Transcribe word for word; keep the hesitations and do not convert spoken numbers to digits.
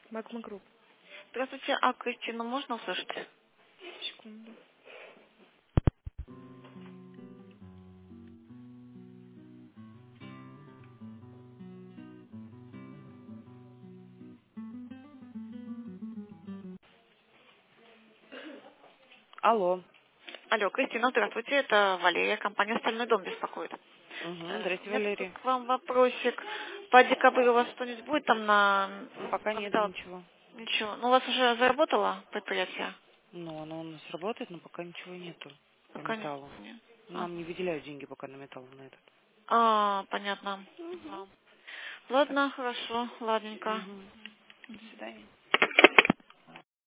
Магма Групп. Здравствуйте, а Кристину можно услышать? Секунду. Алло. Алло, Кристина, здравствуйте, это Валерия, компания «Стальной дом» беспокоит. Угу. Э, У Здрасте, меня такой Валерий. к вам вопросик. По декабрю у вас что-нибудь будет там на... Пока нет Когда... ничего. Ничего. Ну, у вас уже заработало предприятие? Ну, оно у нас работает, но пока ничего нету по Пока нет. металлу. Нет. А, Нам не выделяют деньги пока на металл на этот. А, понятно. Угу. Ага. Ладно, хорошо, ладненько. Угу. До свидания.